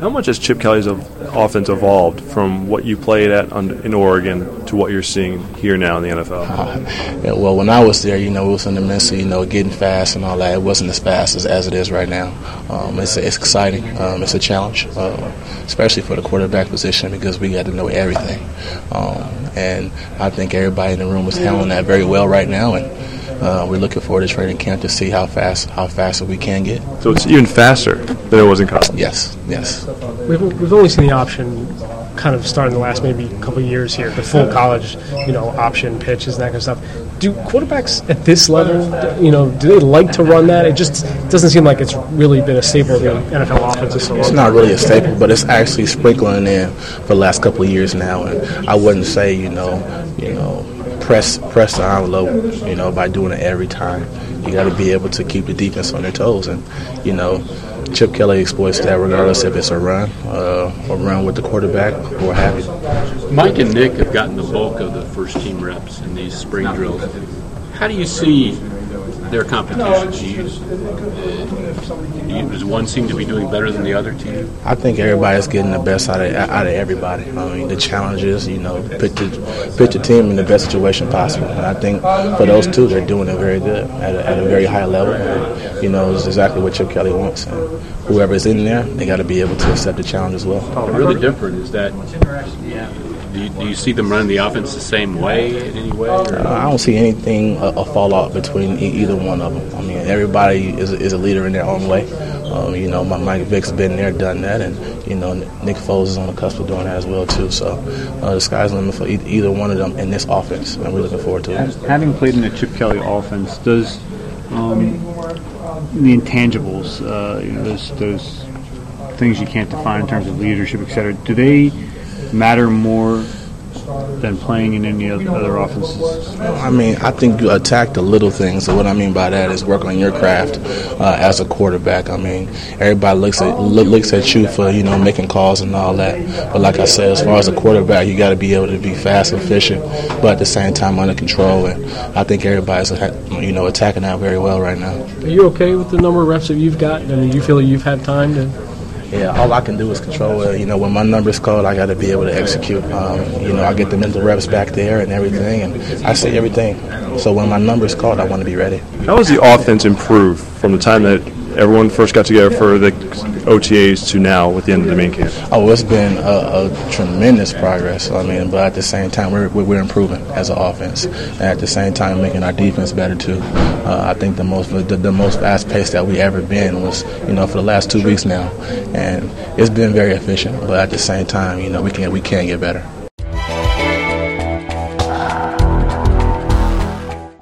How much has Chip Kelly's offense evolved from what you played at in Oregon to what you're seeing here now in the NFL? Yeah, well, when I was there, it was in the midst of, getting fast and all that. It wasn't as fast as it is right now. It's exciting. It's a challenge, especially for the quarterback position because we got to know everything. And I think everybody in the room is handling that very well right now. And we're looking forward to training camp to see how fast we can get. So it's even faster than it was in college? Yes. We've only seen the option kind of start in the last maybe couple of years here, the full college, option pitches and that kind of stuff. Do quarterbacks at this level, do they like to run that? It just doesn't seem like it's really been a staple of the NFL offense. It's not really a staple, but it's actually sprinkling in for the last couple of years now. And I wouldn't say, press the envelope, by doing it every time. You got to be able to keep the defense on their toes. And, Chip Kelly exploits that regardless if it's a run or run with the quarterback or have it. Mike and Nick have gotten the bulk of the first-team reps in these spring drills. How do you see their competition? Does one seem to be doing better than the other to you? I think everybody's getting the best out of everybody. The challenge is, put the team in the best situation possible. And I think for those two, they're doing it very good at a very high level. And, it's exactly what Chip Kelly wants. And whoever's in there, they got to be able to accept the challenge as well. What's really different is that do you see them running the offense the same way in any way? I don't see anything a fall off between either one of them. I mean, everybody is a leader in their own way. Mike Vick's been there, done that, and Nick Foles is on the cusp of doing that as well too. So the sky's the limit for either one of them in this offense, and we're looking forward to it. Having played in the Chip Kelly offense, does the intangibles, those things you can't define in terms of leadership, et cetera, do they matter more than playing in any other offenses? I think you attack the little things. So what I mean by that is work on your craft as a quarterback. Everybody looks at you for making calls and all that. But like I said, as far as a quarterback, you got to be able to be fast, efficient, but at the same time under control. And I think everybody's attacking that very well right now. Are you okay with the number of reps that you've got? Do you feel like you've had time to? Yeah, all I can do is control it. When my number's called, I got to be able to execute. I get the mental reps back there and everything, and I see everything. So when my number's called, I want to be ready. How has the offense improved from the time that everyone first got together for the OTAs to now with the end of the main camp? Oh, it's been a tremendous progress. But at the same time, we're improving as an offense, and at the same time making our defense better too. I think the most fast paced that we ever been was for the last 2 weeks now, and it's been very efficient. But at the same time, we can get better.